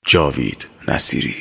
جاوید نصیری.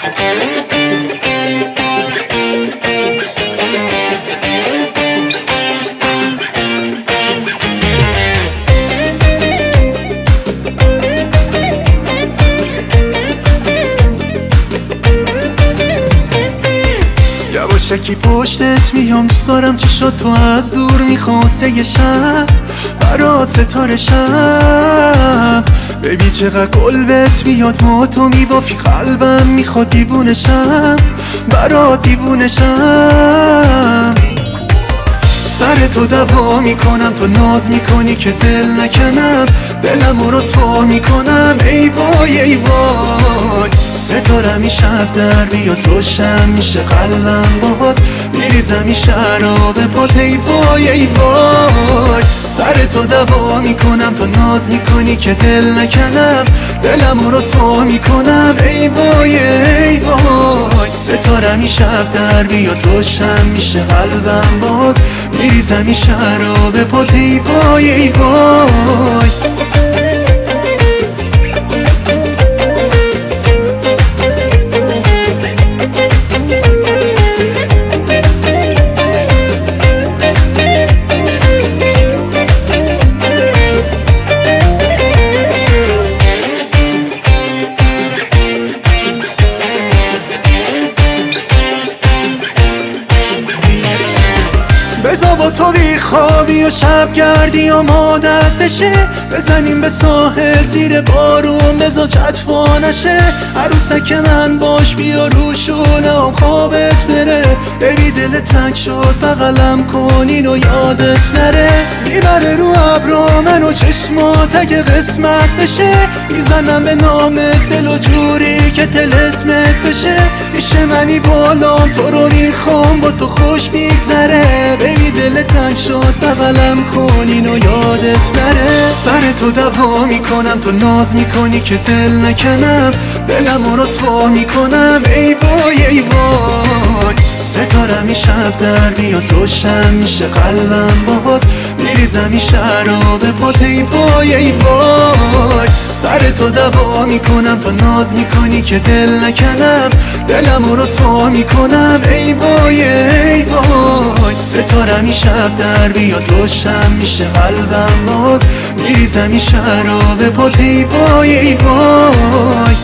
یواشکی پشتت میام، دوست دارم چشات تو از دور میخواسته یه شب برات ستاره شب. ببین چقدر قلبت میاد، ما تو میبافی قلبم میخواد دیوونه شم، برات دیوونه شم. سر تو دوا میکنم، تو ناز میکنی که دل نکنم، دلم رو رسوا میکنم. ای وای ای وای، ستاره می شب در بیاد روشن میشه قلبم باهات، میریزم این شراب پات. ای وای ای وای، سر تو دوا میکنم، تو ناز میکنی که دل نکنم، دلم رو رسوا میکنم. ای وای ای وای، ستاره می شب در بیاد روشن میشه قلبم باهات، میریزم این شراب پات. ای وای ای وای. بزا با تو بیخوابی و شب گردی و مادت بشه، بزنیم به ساحل زیر بارون، بزا چطفا نشه. عروسک من باش بیا روشونم خوابت بره، ببی دل تنگ شد بغلم کنین و یادت نره. میبره رو ابرا منو چشمات اگه قسمت بشه، میزنم به نامت دل و جوری که طلسمت بشه. پیش منی بالام تو رو میخوام، با تو خوش میگذره، ببی دل تنگ شد بغلم کنین و یادت نره. سر تو دوا میکنم، تو ناز میکنی که دل نکنم، دلم رو رسوا میکنم. ای وای ای وای، ستاره می شب در بیاد روشن میشه قلبم باهات، میریزم این شراب پات. ای وای ای وای، سر تو دوا میکنم، تو ناز میکنی که دل نکنم، دلم رو رسوا میکنم. ای وای ای وای، ستاره می شب در بیاد روشن میشه قلبم باهات، میریزم این شراب پات. ای وای ای وای.